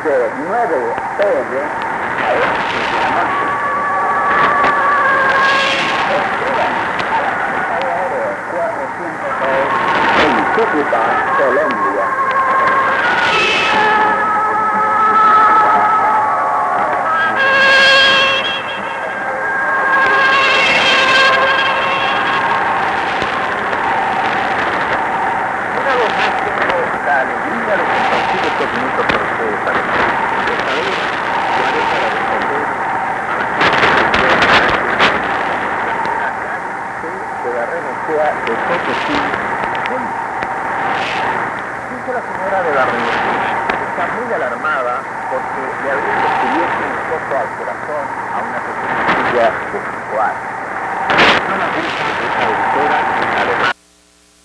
de 9 p.m. a 8 de la noche. Escriban a la Fuerza Aérea 402 en Cúcuta, Colombia. Una vez más tengo la alegría de compartir estos minutos con ustedes para esta vez lo haré para responder a la gente de la Renacea de Potosí, Bolivia. Dice la señora de la Renacea que está muy alarmada porque le habría descubierto un foco al corazón a una pequeña niña de 5 años. No la gusta